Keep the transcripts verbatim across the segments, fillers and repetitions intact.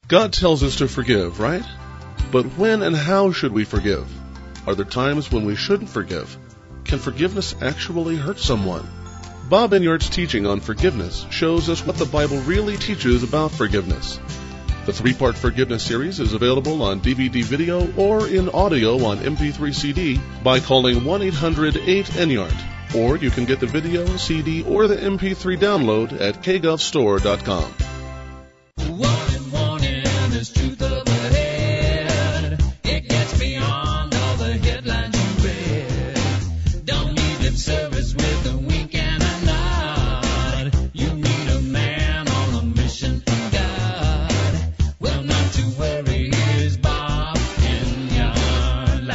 God tells us to forgive, right? But when and how should we forgive? Are there times when we shouldn't forgive? Can forgiveness actually hurt someone? Bob Enyart's teaching on forgiveness shows us what the Bible really teaches about forgiveness. The three-part forgiveness series is available on D V D video or in audio on M P three C D by calling one eight hundred eight Enyart. Or you can get the video, C D, or the M P three download at k gov store dot com. Warning, warning, there's truth up ahead. It gets beyond all the headlines you read. Don't need lip service with a wink and a nod. You need a man on a mission from God. Well, not to worry, here's Bob Enyart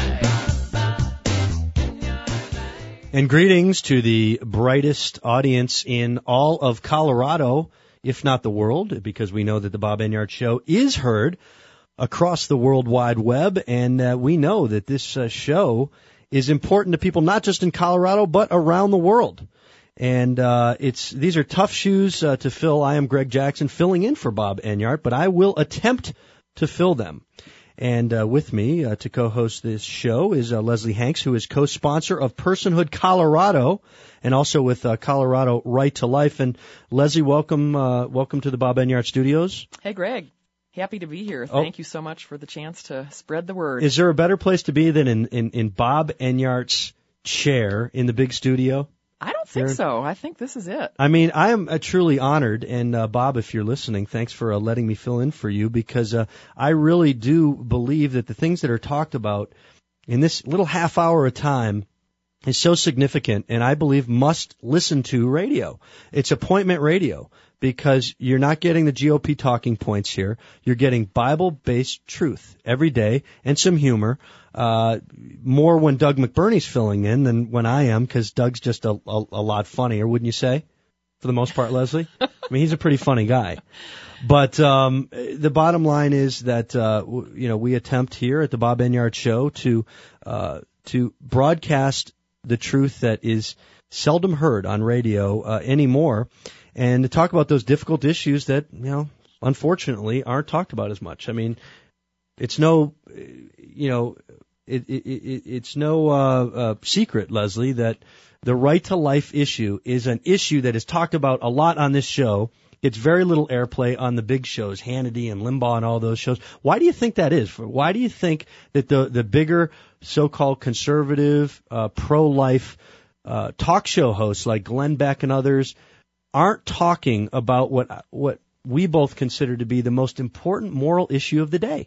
Live. And greetings to the brightest audience in all of Colorado, if not the world, because we know that the Bob Enyart Show is heard across the World Wide Web, and uh, we know that this uh, show is important to people not just in Colorado, but around the world. And uh, it's these are tough shoes uh, to fill. I am Greg Jackson, filling in for Bob Enyart, but I will attempt to fill them. And uh, with me uh, to co-host this show is uh, Leslie Hanks, who is co-sponsor of Personhood Colorado, and also with uh, Colorado Right to Life. And Leslie, welcome, uh, welcome to the Bob Enyart Studios. Hey, Greg. Happy to be here. Oh. Thank you so much for the chance to spread the word. Is there a better place to be than in, in, in Bob Enyart's chair in the big studio? I don't think There- so. I think this is it. I mean, I am uh, truly honored, and uh, Bob, if you're listening, thanks for uh, letting me fill in for you, because uh, I really do believe that the things that are talked about in this little half hour of time is so significant, and I believe must listen to radio. It's appointment radio, because you're not getting the G O P talking points here. You're getting Bible-based truth every day and some humor. Uh, more when Doug McBurney's filling in than when I am, because Doug's just a, a, a lot funnier, wouldn't you say? For the most part, Leslie? I mean, he's a pretty funny guy. But um, the bottom line is that, uh, w- you know, we attempt here at the Bob Enyart Show to uh, to broadcast the truth that is seldom heard on radio uh, anymore, and to talk about those difficult issues that, you know, unfortunately aren't talked about as much. I mean, it's no, you know, it, it, it, it's no uh, uh, secret, Leslie, that the right to life issue is an issue that is talked about a lot on this show. It's very little airplay on the big shows, Hannity and Limbaugh and all those shows. Why do you think that is? Why do you think that the the bigger so-called conservative, uh, pro-life uh, talk show hosts like Glenn Beck and others aren't talking about what what we both consider to be the most important moral issue of the day?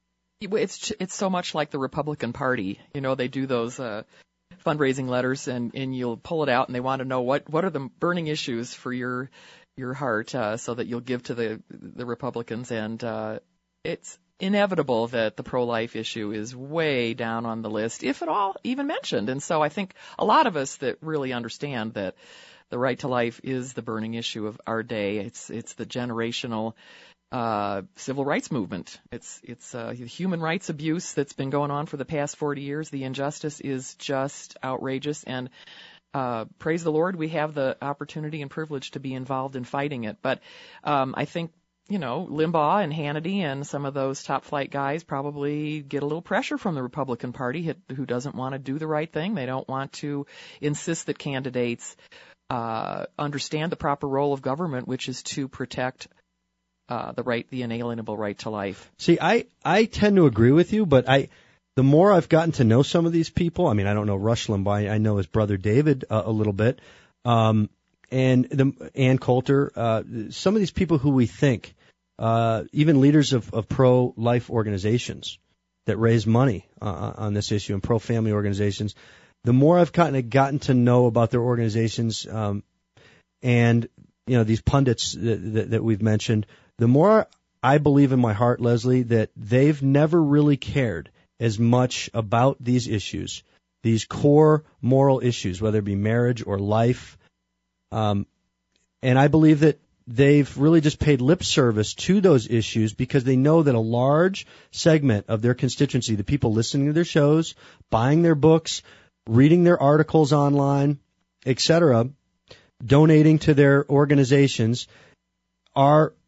It's it's so much like the Republican Party. You know, they do those uh, fundraising letters, and, and you'll pull it out, and they want to know what, what are the burning issues for your your heart, uh, so that you'll give to the the Republicans. And uh, it's inevitable that the pro-life issue is way down on the list, if at all even mentioned. And so I think a lot of us that really understand that the right to life is the burning issue of our day. It's it's the generational uh, civil rights movement. It's it's uh, human rights abuse that's been going on for the past forty years. The injustice is just outrageous, and uh, praise the Lord, we have the opportunity and privilege to be involved in fighting it. But um, I think, you know, Limbaugh and Hannity and some of those top flight guys probably get a little pressure from the Republican Party, who doesn't want to do the right thing. They don't want to insist that candidates uh, understand the proper role of government, which is to protect uh, the right, the inalienable right to life. See, I, I tend to agree with you, but I, the more I've gotten to know some of these people, I mean, I don't know Rush Limbaugh, I know his brother David uh, a little bit, um, and the, Ann Coulter, uh, some of these people who we think, uh, even leaders of, of pro-life organizations that raise money uh, on this issue, and pro-family organizations, the more I've gotten, gotten to know about their organizations, um, and, you know, these pundits that, that, that we've mentioned, the more I believe in my heart, Leslie, that they've never really cared as much about these issues, these core moral issues, whether it be marriage or life. Um, and I believe that they've really just paid lip service to those issues because they know that a large segment of their constituency, the people listening to their shows, buying their books, reading their articles online, et cetera, donating to their organizations, are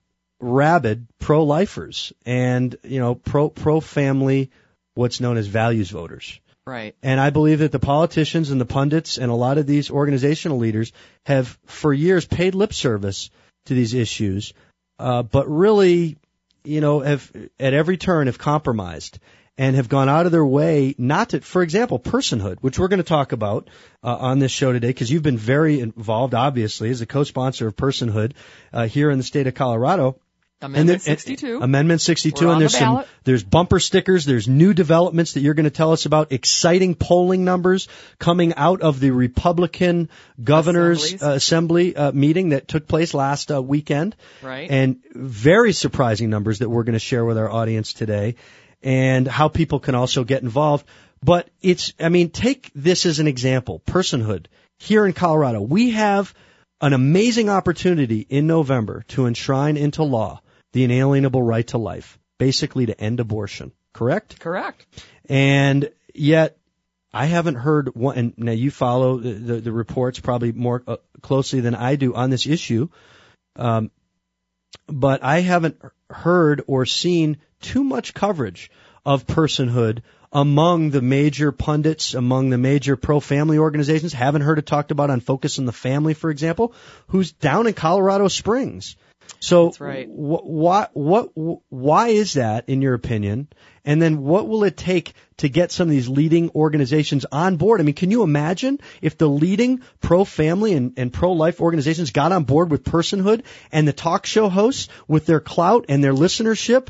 rabid pro-lifers and, you know, pro, pro-family, what's known as values voters. Right. And I believe that the politicians and the pundits and a lot of these organizational leaders have for years paid lip service to these issues, uh, but really, you know, have at every turn have compromised and have gone out of their way not to, for example, personhood, which we're going to talk about uh, on this show today, because you've been very involved, obviously, as a co-sponsor of personhood uh, here in the state of Colorado. Amendment and there, sixty-two. And, Amendment sixty-two, We're and on there's the some ballot. there's bumper stickers, there's new developments that you're going to tell us about, exciting polling numbers coming out of the Republican governor's Assemblies. uh, assembly uh, meeting that took place last uh, weekend. Right. And very surprising numbers that we're going to share with our audience today, and how people can also get involved. But it's, I mean, take this as an example, personhood. Here in Colorado, we have an amazing opportunity in November to enshrine into law the inalienable right to life, basically to end abortion, correct? Correct. And yet, I haven't heard one, and now you follow the, the, the reports probably more uh, closely than I do on this issue, um, but I haven't heard or seen too much coverage of personhood among the major pundits, among the major pro-family organizations. Haven't heard it talked about on Focus on the Family, for example, who's down in Colorado Springs. So That's right. wh- why, what, why is that, in your opinion? And then what will it take to get some of these leading organizations on board? I mean, can you imagine if the leading pro-family and, and pro-life organizations got on board with personhood, and the talk show hosts with their clout and their listenership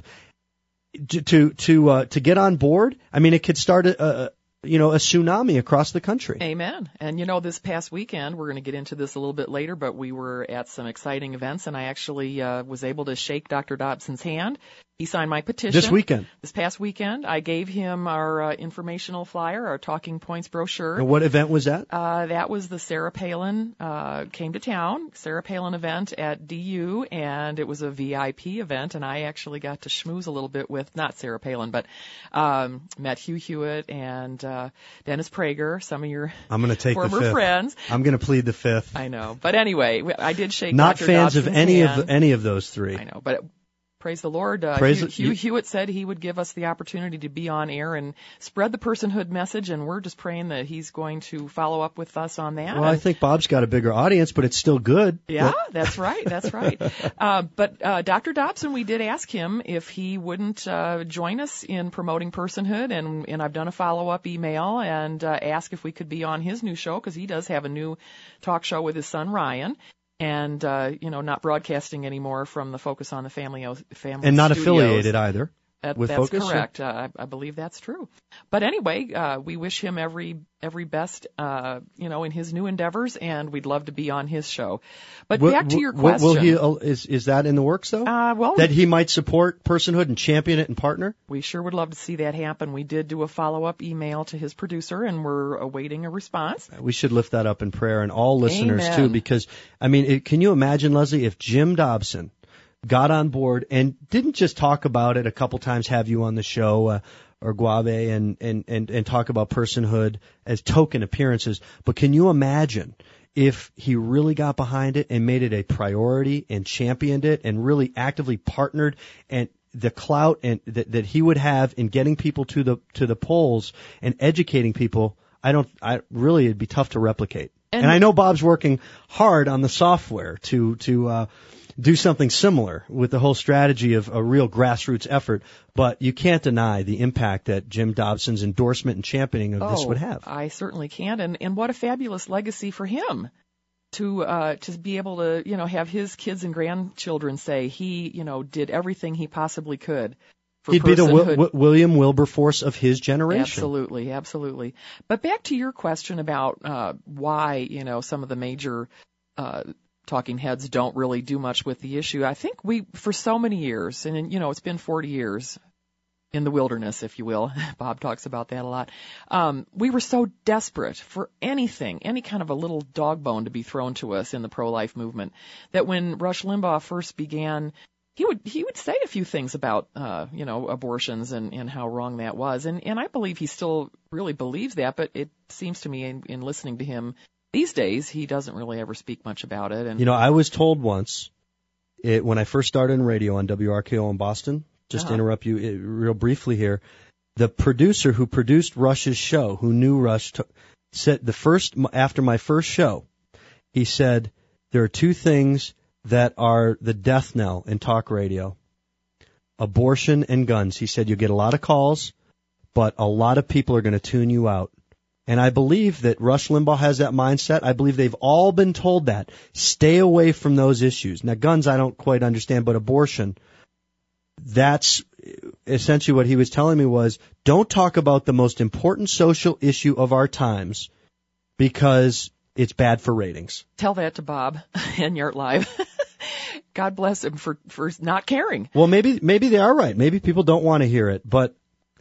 to to to, uh, to get on board? I mean, it could start a, a you know a tsunami across the country. Amen. And you know, this past weekend, we're going to get into this a little bit later, but we were at some exciting events, and I actually uh, was able to shake Doctor Dobson's hand. He signed my petition. This weekend. This past weekend, I gave him our uh, informational flyer, our Talking Points brochure. And what event was that? Uh, that was the Sarah Palin uh, came to town, Sarah Palin event at D U, and it was a V I P event, and I actually got to schmooze a little bit with, not Sarah Palin, but um, met Hugh Hewitt and uh, Dennis Prager, some of your I'm going to take the former fifth. friends. I'm going to plead the fifth. I know. But anyway, I did shake Not Doctor fans of Dobson's any hand. of the, any of those three. I know, but praise the Lord. Uh, Praise Hugh, the- Hugh you- Hewitt said he would give us the opportunity to be on air and spread the personhood message, and we're just praying that he's going to follow up with us on that. Well, I And- think Bob's got a bigger audience, but it's still good. Yeah, that's right. That's right. Uh, but uh, Doctor Dobson, we did ask him if he wouldn't uh, join us in promoting personhood, and, and I've done a follow-up email and uh, asked if we could be on his new show, because he does have a new talk show with his son Ryan. And, uh, you know, not broadcasting anymore from the Focus on the Family, family And not studios. affiliated either. That, with that's Focus, correct. Uh, I, I believe that's true. But anyway, uh, we wish him every every best, uh, you know, in his new endeavors, and we'd love to be on his show. But Will- back to your will- question. Will he, uh, is, is that in the works, though? Uh, well, that he might support personhood and champion it and partner? we sure would love to see that happen. We did do a follow-up email to his producer, and we're awaiting a response. We should lift that up in prayer, and all listeners, Amen. too, because, I mean, it, can you imagine, Leslie, if Jim Dobson got on board and didn't just talk about it a couple times, have you on the show, uh, or Guave, and, and, and, and talk about personhood as token appearances, but can you imagine if he really got behind it and made it a priority and championed it and really actively partnered, and the clout and that, that he would have in getting people to the to the polls and educating people? I don't. I really, it'd be tough to replicate. And, And- I know Bob's working hard on the software to to uh, do something similar with the whole strategy of a real grassroots effort. But you can't deny the impact that Jim Dobson's endorsement and championing of this Oh, would have. I certainly can, and and what a fabulous legacy for him to uh to be able to, you know, have his kids and grandchildren say he, you know, did everything he possibly could for He'd be the personhood. Wi- Wi- William Wilberforce of his generation. Absolutely, absolutely. But back to your question about uh why, you know, some of the major uh talking heads don't really do much with the issue. I think we, for so many years, and you know, it's been forty years in the wilderness, if you will. Bob talks about that a lot. Um, we were so desperate for anything, any kind of a little dog bone to be thrown to us in the pro-life movement, that when Rush Limbaugh first began, he would he would say a few things about uh, you know, abortions and, and how wrong that was, and and I believe he still really believes that. But it seems to me, in, in listening to him these days, he doesn't really ever speak much about it. And You know, I was told once, it, when I first started in radio on W R K O in Boston, just Uh-huh. to interrupt you uh, real briefly here, the producer who produced Rush's show, who knew Rush, t- said the first after my first show, he said there are two things that are the death knell in talk radio: abortion and guns. He said you get a lot of calls, but a lot of people are going to tune you out. And I believe that Rush Limbaugh has that mindset. I believe they've all been told that. Stay away from those issues. Now, guns I don't quite understand, but abortion, that's essentially what he was telling me was, don't talk about the most important social issue of our times because it's bad for ratings. Tell that to Bob and Yart Live. God bless him for, for not caring. Well, maybe maybe they are right. Maybe people don't want to hear it, but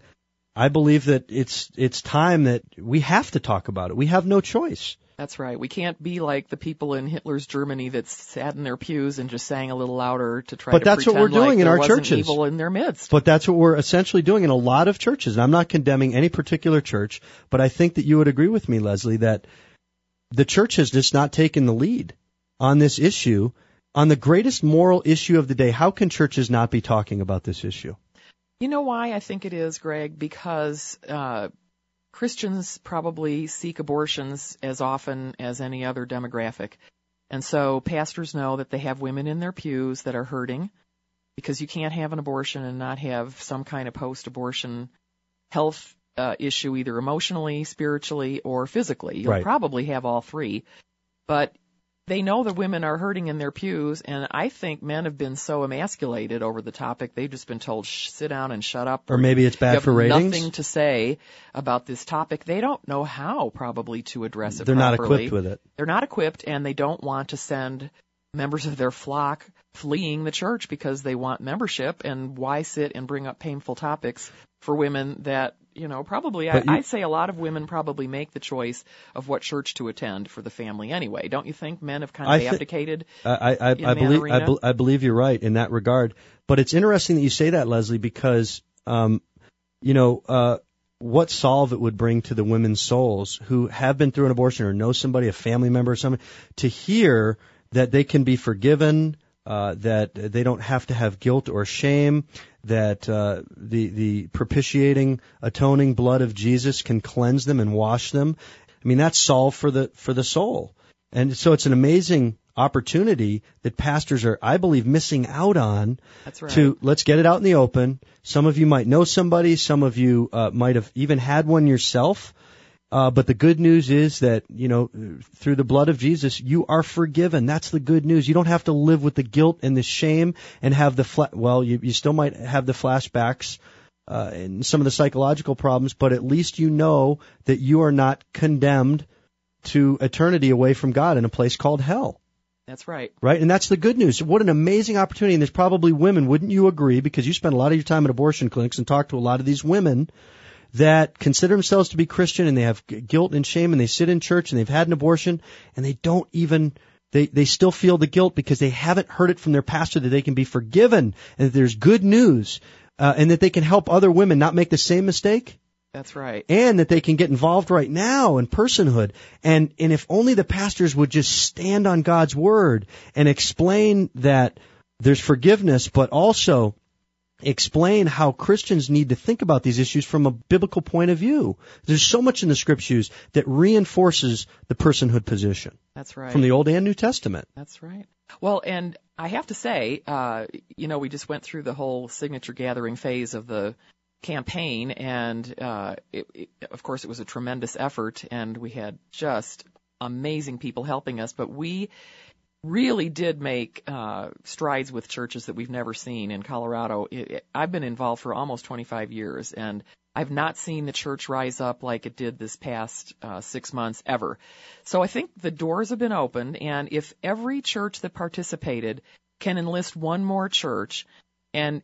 I believe that it's it's time that we have to talk about it. We have no choice. That's right. We can't be like the people in Hitler's Germany that sat in their pews and just sang a little louder to try But to that's what pretend we're doing like in there our wasn't churches. evil in their midst. But that's what we're essentially doing in a lot of churches. And I'm not condemning any particular church, but I think that you would agree with me, Leslie, that the church has just not taken the lead on this issue, on the greatest moral issue of the day. How can churches not be talking about this issue? You know why I think it is, Greg? Because uh, Christians probably seek abortions as often as any other demographic. And so pastors know that they have women in their pews that are hurting, because you can't have an abortion and not have some kind of post-abortion health uh, issue, either emotionally, spiritually, or physically. You'll Right. probably have all three. But they know the women are hurting in their pews, and I think men have been so emasculated over the topic, they've just been told, Shh, sit down and shut up. Or maybe it's You bad have for ratings? nothing to say about this topic. They don't know how probably to address it They're not properly. equipped with it. They're not equipped, and they don't want to send members of their flock fleeing the church because they want membership. And why sit and bring up painful topics for women that, you know, probably, I, But you- I'd say a lot of women probably make the choice of what church to attend for the family anyway. Don't you think men have kind of I thi- abdicated? I, I, I, in I that believe I, arena? be, I believe you're right in that regard. But it's interesting that you say that, Leslie, because um, you know uh, what solve it would bring to the women's souls who have been through an abortion or know somebody, a family member or somebody, to hear that they can be forgiven, uh, that they don't have to have guilt or shame, that uh, the the propitiating, atoning blood of Jesus can cleanse them and wash them. I mean, that's solve for the for the soul. And so it's an amazing opportunity that pastors are, I believe, missing out on. That's right. To let's get it out in the open. Some of you might know somebody. Some of you uh, might have even had one yourself. Uh, but the good news is that, you know, through the blood of Jesus, you are forgiven. That's the good news. You don't have to live with the guilt and the shame and have the, fla- well, you, you still might have the flashbacks uh, and some of the psychological problems, but at least you know that you are not condemned to eternity away from God in a place called hell. That's right. Right? And that's the good news. What an amazing opportunity. And there's probably women, wouldn't you agree, because you spend a lot of your time at abortion clinics and talk to a lot of these women that consider themselves to be Christian and they have g- guilt and shame and they sit in church and they've had an abortion and they don't even, they, they still feel the guilt because they haven't heard it from their pastor that they can be forgiven and that there's good news uh, and that they can help other women not make the same mistake. That's right. And that they can get involved right now in personhood. And, and if only the pastors would just stand on God's word and explain that there's forgiveness, but also explain how Christians need to think about these issues from a biblical point of view. There's so much in the scriptures that reinforces the personhood position That's right. from the Old and New Testament. That's right. Well, and I have to say, uh, you know, we just went through the whole signature gathering phase of the campaign, and uh, it, it, of course, it was a tremendous effort, and we had just amazing people helping us. But we really did make uh, strides with churches that we've never seen in Colorado. It, it, I've been involved for almost twenty-five years, and I've not seen the church rise up like it did this past uh, six months ever. So I think the doors have been opened, and if every church that participated can enlist one more church and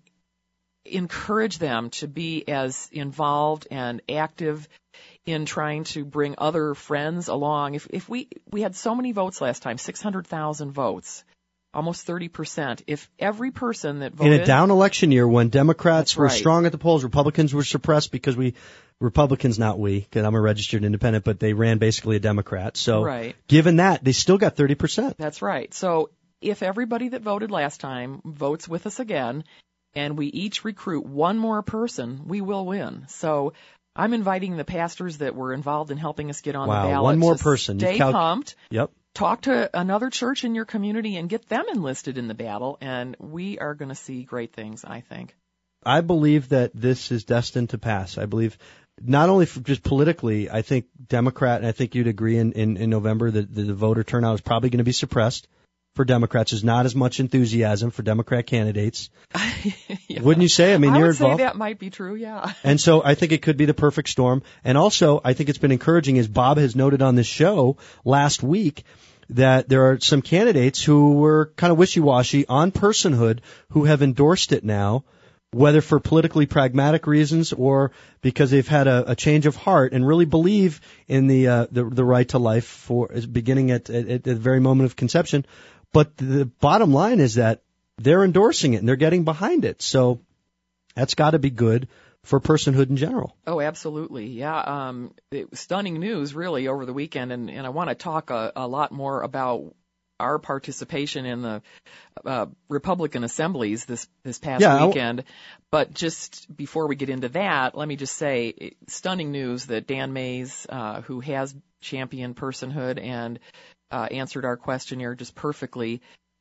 encourage them to be as involved and active in trying to bring other friends along. If if we we had so many votes last time, six hundred thousand votes, almost thirty percent. If every person that voted In a down election year when Democrats That's were right. strong at the polls, Republicans were suppressed because we, Republicans, not we, because I'm a registered independent, but they ran basically a Democrat. So Right. given that, they still got thirty percent. That's right. So if everybody that voted last time votes with us again, and we each recruit one more person, we will win. So I'm inviting the pastors that were involved in helping us get on Wow, the ballot one more to person. You've stay cal- pumped. Yep. Talk to another church in your community and get them enlisted in the battle, and we are going to see great things, I think. I believe that this is destined to pass. I believe not only for just politically, I think Democrat, and I think you'd agree in, in, in November that the, the voter turnout is probably going to be suppressed for Democrats. There's not as much enthusiasm for Democrat candidates. Yeah. Wouldn't you say? I mean, I you're would involved. say that might be true, yeah. And so I think it could be the perfect storm. And also, I think it's been encouraging, as Bob has noted on this show last week, that there are some candidates who were kind of wishy-washy on personhood who have endorsed it now, whether for politically pragmatic reasons or because they've had a, a change of heart and really believe in the uh, the, the right to life for beginning at, at, at the very moment of conception. But the bottom line is that they're endorsing it and they're getting behind it. So that's got to be good for personhood in general. Oh, absolutely. Yeah. Um, it was stunning news, really, over the weekend. And, and I want to talk a, a lot more about our participation in the uh, Republican assemblies this, this past Yeah, I- weekend. But just before we get into that, let me just say, it, stunning news that Dan Mays, uh, who has championed personhood and uh, answered our questionnaire just perfectly,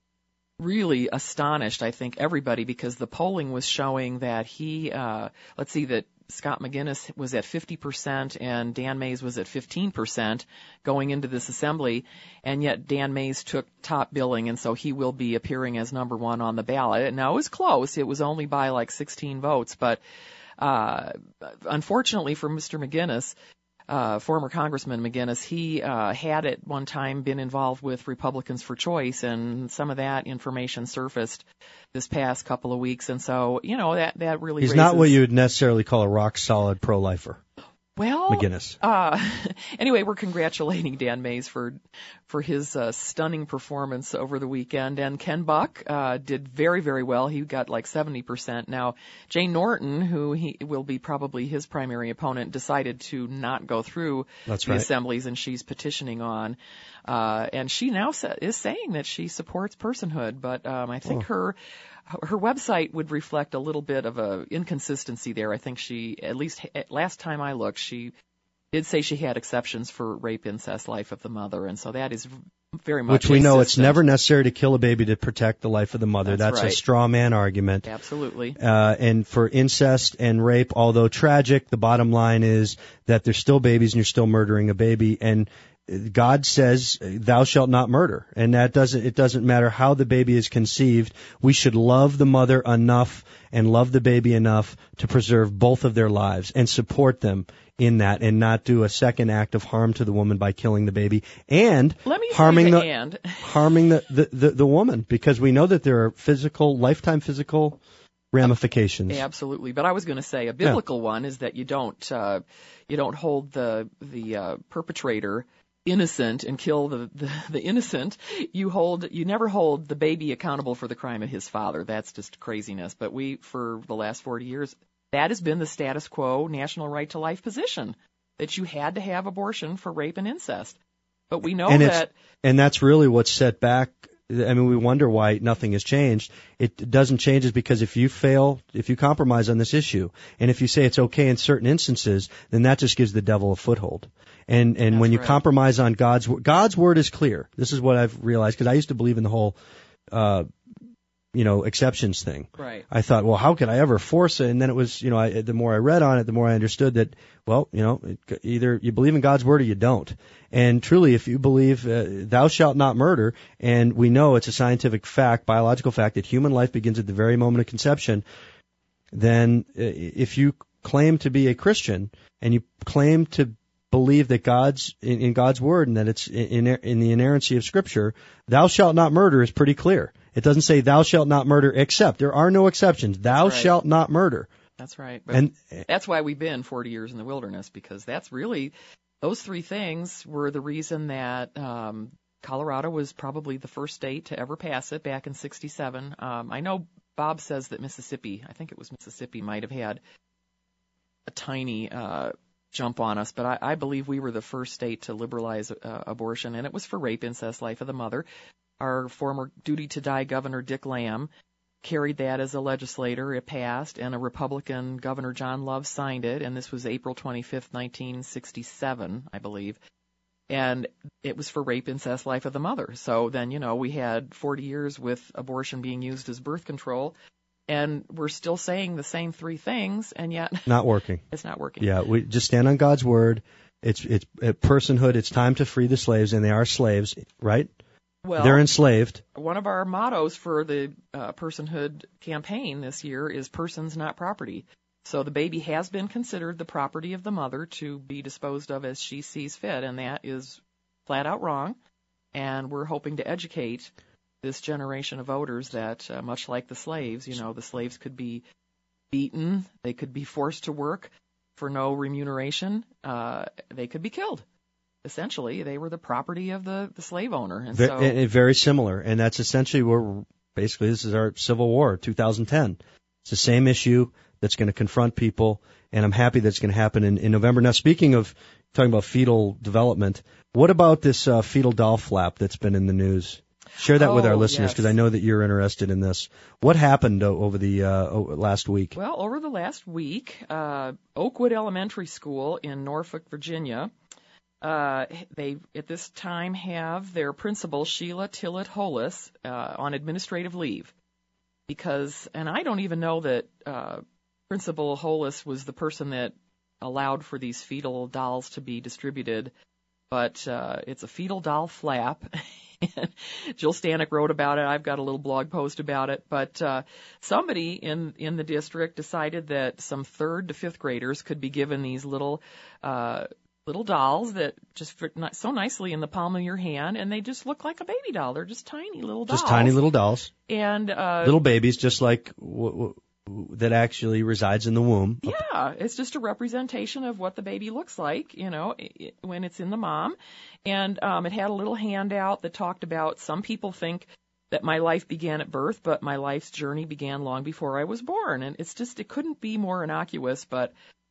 really astonished, I think, everybody, because the polling was showing that he, uh, let's see, that Scott McGinnis was at fifty percent and Dan Mays was at fifteen percent going into this assembly, and yet Dan Mays took top billing, and so he will be appearing as number one on the ballot. Now, it was close. It was only by like sixteen votes, but uh, unfortunately for Mister McGinnis, Uh, former Congressman McGinnis, he uh, had at one time been involved with Republicans for Choice, and some of that information surfaced this past couple of weeks, and so, you know, that, that really He's raises... not what you would necessarily call a rock-solid pro-lifer, Well, McGinnis. Uh, anyway, we're congratulating Dan Mays for for his uh, stunning performance over the weekend. And Ken Buck uh, did very, very well. He got like seventy percent. Now, Jane Norton, who he will be probably his primary opponent, decided to not go through That's the right. assemblies, and she's petitioning on. Uh, and she now sa- is saying that she supports personhood, but um, I think Oh. her her website would reflect a little bit of a inconsistency there. I think she, at least last time I looked, she did say she had exceptions for rape, incest, life of the mother, and so that is very much Which we know it's consistent. never necessary to kill a baby to protect the life of the mother. That's That's right. a straw man argument. Absolutely. Uh, and for incest and rape, although tragic, the bottom line is that they're still babies and you're still murdering a baby. And God says, thou shalt not murder. And that doesn't, it doesn't matter how the baby is conceived. We should love the mother enough and love the baby enough to preserve both of their lives and support them in that, and not do a second act of harm to the woman by killing the baby and Let me harming say the, the and. harming the, the, the, the woman, because we know that there are physical, lifetime physical ramifications. Absolutely. But I was going to say a biblical one is that you don't, uh, you don't hold the, the, uh, perpetrator innocent and kill the, the, the innocent. You hold, you never hold the baby accountable for the crime of his father. That's just craziness. But we, for the last forty years, that has been the status quo national right to life position, that you had to have abortion for rape and incest. But we know and it's, that, and that's really what's set back. I mean, we wonder why nothing has changed. It doesn't change is because if you fail, if you compromise on this issue, and if you say it's okay in certain instances, then that just gives the devil a foothold. And and That's when you right. compromise on God's word, God's word is clear. This is what I've realized, because I used to believe in the whole, uh, you know, exceptions thing. right. I thought, well, how could I ever force it? And then it was, you know, I, the more I read on it, the more I understood that, well, you know, it, either you believe in God's word or you don't. And truly, if you believe, uh, thou shalt not murder, and we know it's a scientific fact, biological fact, that human life begins at the very moment of conception, then uh, if you claim to be a Christian and you claim to believe that God's in, in God's word and that it's in, in the inerrancy of Scripture, thou shalt not murder is pretty clear. It doesn't say thou shalt not murder except. There are no exceptions. Thou That's right. shalt not murder. That's right. But And that's why we've been forty years in the wilderness, because that's really, those three things were the reason that um, Colorado was probably the first state to ever pass it back in sixty-seven. Um, I know Bob says that Mississippi, I think it was Mississippi, might have had a tiny uh, jump on us, but I, I believe we were the first state to liberalize uh, abortion, and it was for rape, incest, life of the mother. our former duty to die governor, Dick Lamb, carried that as a legislator. It passed, and a Republican Governor, John Love, signed it, and this was April twenty-fifth, nineteen sixty-seven, I believe. And it was for rape, incest, life of the mother. So then, you know, we had forty years with abortion being used as birth control, and we're still saying the same three things, and yet Not working. it's not working. Yeah, we just stand on God's word. It's it's uh, personhood. It's time to free the slaves, and they are slaves, right? Well, They're enslaved. one of our mottos for the uh, personhood campaign this year is persons, not property. So the baby has been considered the property of the mother to be disposed of as she sees fit, and that is flat out wrong. And we're hoping to educate this generation of voters that, uh, much like the slaves, you know, the slaves could be beaten, they could be forced to work for no remuneration, uh, they could be killed. Essentially, they were the property of the, the slave owner. And Ve- so, and- and very similar, and that's essentially where we're, basically this is our Civil War, two thousand ten. It's the same issue that's going to confront people, and I'm happy that's going to happen in, in November. Now, speaking of talking about fetal development, what about this uh, fetal doll flap that's been in the news? Share that with our Oh, listeners, yes. because I know that you're interested in this. What happened o- over the uh, o- last week? Well, over the last week, uh, Oakwood Elementary School in Norfolk, Virginia, uh, they at this time have their principal, Sheila Tillett Hollis, uh, on administrative leave. Because, and I don't even know that uh, Principal Hollis was the person that allowed for these fetal dolls to be distributed, but uh, it's a fetal doll flap. Jill Stanek wrote about it. I've got a little blog post about it. But uh, somebody in in the district decided that some third to fifth graders could be given these little uh, little dolls that just fit ni- so nicely in the palm of your hand, and they just look like a baby doll. They're just tiny little dolls. Just tiny little dolls, and uh, little babies, just like w- w- that actually resides in the womb. Yeah, it's just a representation of what the baby looks like, you know, it, when it's in the mom. And um, it had a little handout that talked about some people think that my life began at birth, but my life's journey began long before I was born. And it's just, it couldn't be more innocuous, but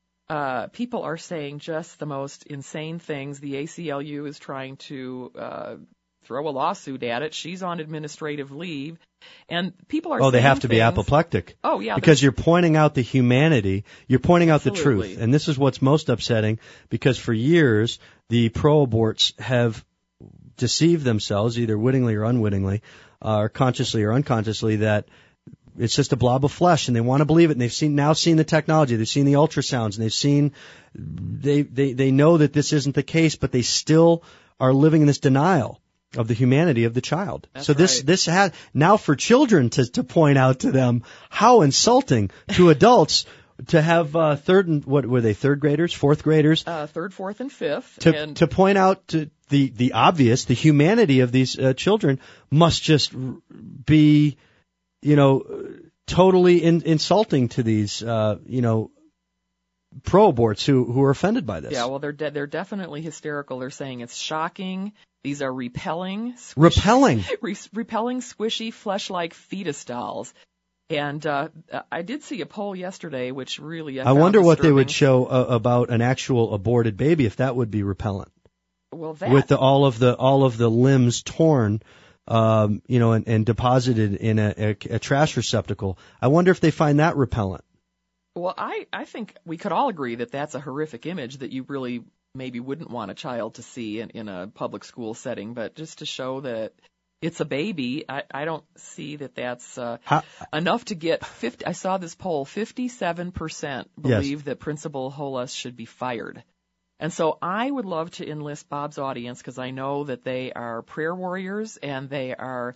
uh, people are saying just the most insane things. The A C L U is trying to uh, throw a lawsuit at it. She's on administrative leave. And people are Oh, they saying have to be things- apoplectic. Oh, yeah. Because you're pointing out the humanity, you're pointing out the Absolutely. truth. And this is what's most upsetting, because for years, the pro-aborts have deceived themselves, either wittingly or unwittingly, uh, or consciously or unconsciously, that it's just a blob of flesh, and they want to believe it. And they've seen now seen the technology, they've seen the ultrasounds, and they've seen, they, they, they know that this isn't the case, but they still are living in this denial of the humanity of the child. That's so this right. this had now for children to to point out to them how insulting to adults to have uh, third and what were they third graders, fourth graders Uh, third, fourth, and fifth. to and to point out to the the obvious, the humanity of these uh, children must just r- be, you know, totally in, insulting to these uh, you know pro-aborts who who are offended by this. Yeah, well, they're de- they're definitely hysterical. They're saying it's shocking. These are repelling, squish- Repelling. re- repelling, squishy, flesh-like fetus dolls. And uh, I did see a poll yesterday, which really I, I found wonder what they would disturbing. show uh, about an actual aborted baby, if that would be repellent. Well, that With the, all of the all of the limbs torn, um, you know, and, and deposited in a, a, a trash receptacle. I wonder if they find that repellent. well, I I think we could all agree that that's a horrific image that you really maybe wouldn't want a child to see in, in a public school setting. But just to show that it's a baby, I, I don't see that that's uh, How, enough to get fifty. I saw this poll: fifty-seven percent believe that Principal Hollis should be fired. And so I would love to enlist Bob's audience, because I know that they are prayer warriors and they are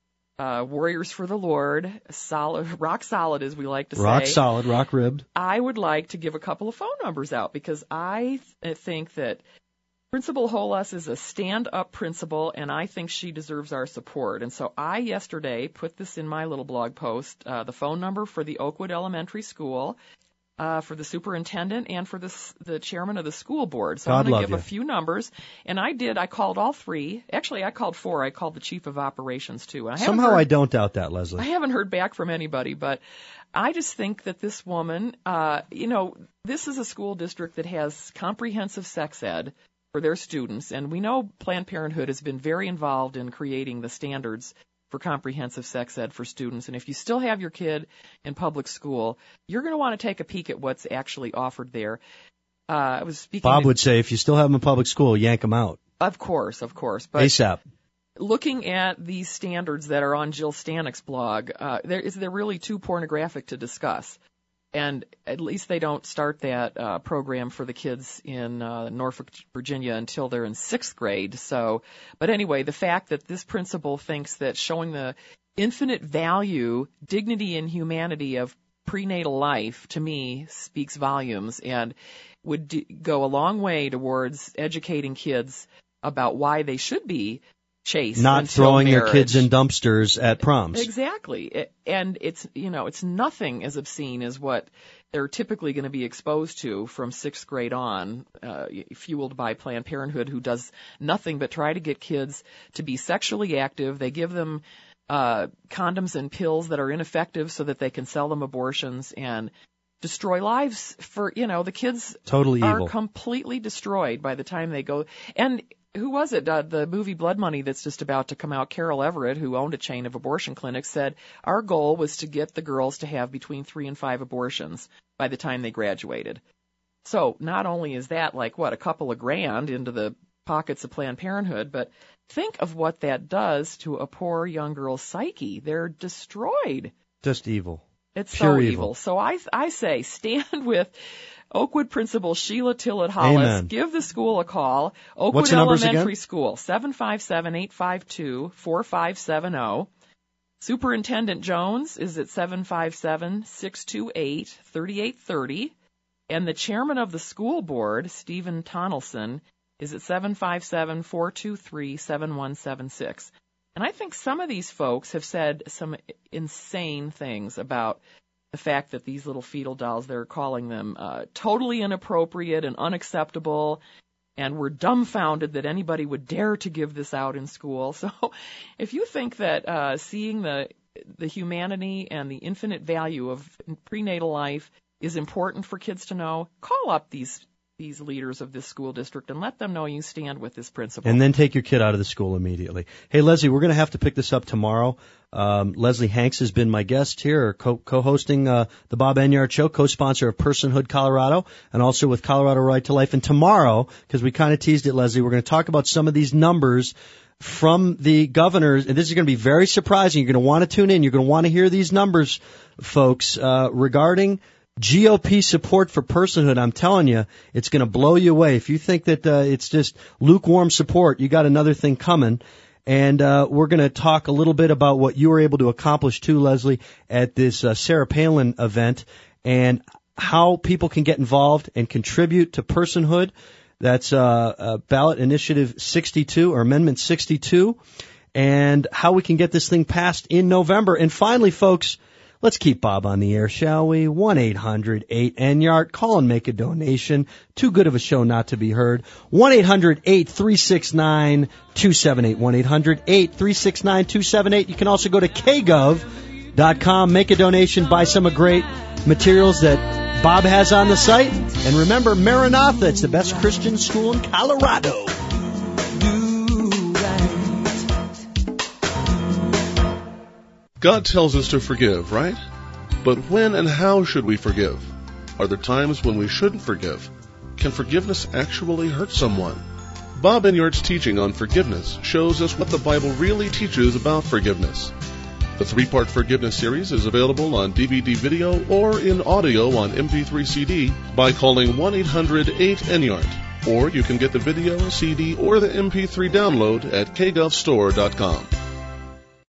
uh, warriors for the Lord, solid, rock solid, as we like to say. rock solid, rock ribbed. I would like to give a couple of phone numbers out, because I th- think that Principal Hollis is a stand-up principal, and I think she deserves our support. And so I yesterday put this in my little blog post, uh, the phone number for the Oakwood Elementary School, uh, for the superintendent, and for the, s- the chairman of the school board. So God I'm going love to give you. a few numbers. And I did, I called all three. Actually, I called four. I called the chief of operations, too. And I haven't Somehow heard- I don't doubt that, Leslie. I haven't heard back from anybody, but I just think that this woman, uh, you know, this is a school district that has comprehensive sex ed, for their students. And we know Planned Parenthood has been very involved in creating the standards for comprehensive sex ed for students. And if you still have your kid in public school, you're going to want to take a peek at what's actually offered there. Uh, I was speaking. Bob to, would say, if you still have them in public school, yank them out. Of course, of course. But ASAP. Looking at these standards that are on Jill Stanick's blog, uh, there is they're really too pornographic to discuss. And at least they don't start that uh, program for the kids in uh, Norfolk, Virginia until they're in sixth grade. So, but anyway, the fact that this principal thinks that showing the infinite value, dignity, and humanity of prenatal life, to me, speaks volumes and would d- go a long way towards educating kids about why they should be chaste. Not until throwing marriage. their kids in dumpsters at proms. Exactly. It, and it's, you know, it's nothing as obscene as what they're typically going to be exposed to from sixth grade on, uh, fueled by Planned Parenthood, who does nothing but try to get kids to be sexually active. They give them uh, condoms and pills that are ineffective so that they can sell them abortions and destroy lives for, you know, the kids Totally are evil. completely destroyed by the time they go. And who was it? Uh, the movie Blood Money that's just about to come out, Carol Everett, who owned a chain of abortion clinics, said our goal was to get the girls to have between three and five abortions by the time they graduated. So not only is that like, what, a couple of grand into the pockets of Planned Parenthood, but think of what that does to a poor young girl's psyche. They're destroyed. Just evil. It's Pure so evil. evil. So I, I say stand with Oakwood Principal Sheila Tillett Hollis. Amen. Give the school a call. Oakwood What's the numbers Elementary again? School, seven five seven, eight five two, four five seven zero. Superintendent Jones is at seven five seven, six two eight, three eight three zero. And the chairman of the school board, Stephen Tonelson, is at seven five seven, four two three, seven one seven six. And I think some of these folks have said some insane things about the fact that these little fetal dolls, they're calling them uh, totally inappropriate and unacceptable, and we're dumbfounded that anybody would dare to give this out in school. So if you think that uh, seeing the the humanity and the infinite value of prenatal life is important for kids to know, call up these these leaders of this school district and let them know you stand with this principal. And then take your kid out of the school immediately. Hey, Leslie, we're going to have to pick this up tomorrow. Um, Leslie Hanks has been my guest here, co- co-hosting uh, the Bob Enyart Show, co-sponsor of Personhood Colorado, and also with Colorado Right to Life. And tomorrow, because we kind of teased it, Leslie, we're going to talk about some of these numbers from the governors, and this is going to be very surprising. You're going to want to tune in. You're going to want to hear these numbers, folks, uh, regarding G O P support for personhood. I'm telling you, it's going to blow you away. If you think that uh, it's just lukewarm support, you got another thing coming. And uh, we're going to talk a little bit about what you were able to accomplish, too, Leslie, at this uh, Sarah Palin event, and how people can get involved and contribute to personhood. That's uh, uh, ballot initiative sixty-two, or amendment sixty-two, and how we can get this thing passed in November. And finally, folks, let's keep Bob on the air, shall we? one eight hundred eight N Y A R D. Call and make a donation. Too good of a show not to be heard. one eight hundred eight three six nine two seven eight. one eight hundred eight three six nine two seven eight. You can also go to k gov dot com, make a donation, buy some of great materials that Bob has on the site. And remember, Maranatha, it's the best Christian school in Colorado. God tells us to forgive, right? But when and how should we forgive? Are there times when we shouldn't forgive? Can forgiveness actually hurt someone? Bob Enyart's teaching on forgiveness shows us what the Bible really teaches about forgiveness. The three-part forgiveness series is available on D V D video or in audio on M P three C D by calling one eight hundred eight N Y A R D. Or you can get the video, C D, or the M P three download at k gov store dot com.